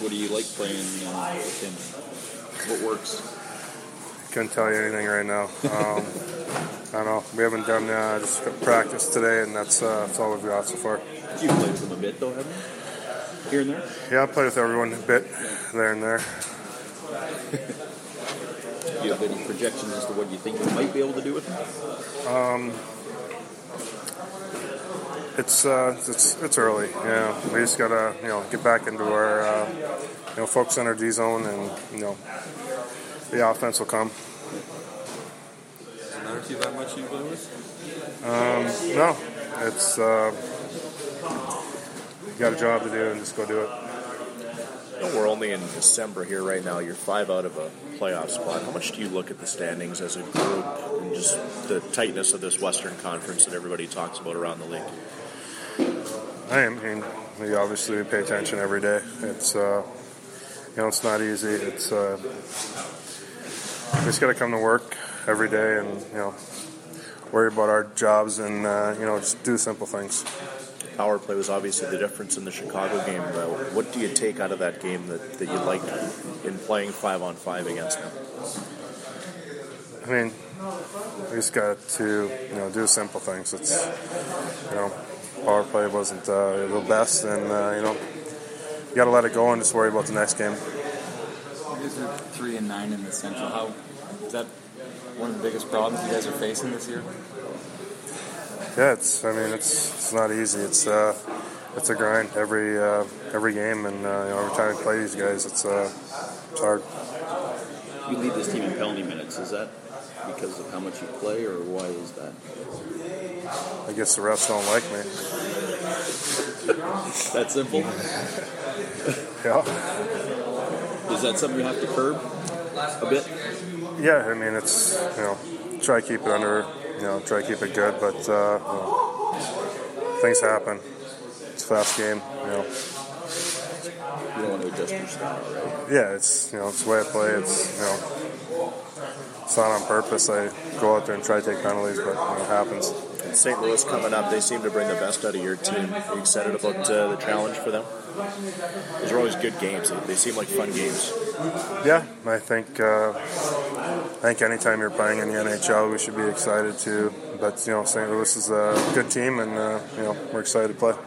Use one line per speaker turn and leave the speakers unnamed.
What do you like playing with him? What works?
Couldn't tell you anything right now. I don't know. We haven't done just practice today, and that's all we've got so far.
You've played with him a bit, though, haven't you? Here and there?
Yeah, I play with everyone a bit, there and there.
Do you have any projections as to what you think you might be able to do with him?
It's early. Yeah, we just gotta get back into our focus on our D zone, and the offense will come.
Does it matter to you that much you play with?
No, it's you got a job to do and just go do it.
We're only in December here right now. You're 5 out of a playoff spot. How much do you look at the standings as a group and just the tightness of this Western Conference that everybody talks about around the league?
I mean, we obviously pay attention every day. It's it's not easy. It's we just got to come to work every day and worry about our jobs and just do simple things.
Power play was obviously the difference in the Chicago game. What do you take out of that game that you liked in playing 5-on-5 against them?
I mean, we just got to do simple things. It's power play wasn't the best, and you got to let it go and just worry about the next game.
You guys are 3-9 in the Central. How is that one of the biggest problems you guys are facing this year?
Yeah, it's not easy. It's a grind every game, and every time we play these guys, it's hard.
You lead this team in penalty minutes. Is that because of how much you play, or why is that?
I guess the refs don't like me.
That simple?
Yeah.
Is that something you have to curb a bit?
Yeah, I mean, it's try to keep it under. Try to keep it good, but things happen. It's a fast game,
You don't want to adjust your style, right?
Yeah, it's the way I play. It's not on purpose. I go out there and try to take penalties, but it happens.
St. Louis coming up, they seem to bring the best out of your team. Are you excited about the challenge for them? Those are always good games. They seem like fun games.
Yeah, I think anytime you're playing in the NHL, we should be excited too. But St. Louis is a good team, and we're excited to play.